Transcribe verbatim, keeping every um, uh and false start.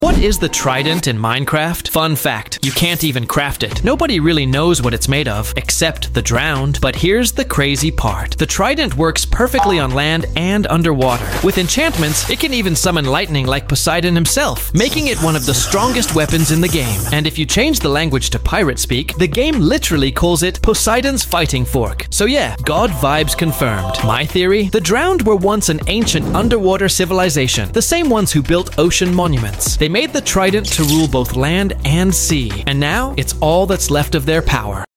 What is the trident in Minecraft? Fun fact, you can't even craft it. Nobody really knows what it's made of, except the drowned. But here's the crazy part. The trident works perfectly on land and underwater. With enchantments, it can even summon lightning like Poseidon himself, making it one of the strongest weapons in the game. And if you change the language to pirate speak, the game literally calls it Poseidon's fighting fork. So yeah, God vibes confirmed. My theory? The drowned were once an ancient underwater civilization, the same ones who built ocean monuments. They made the trident to rule both land and sea, and now it's all that's left of their power.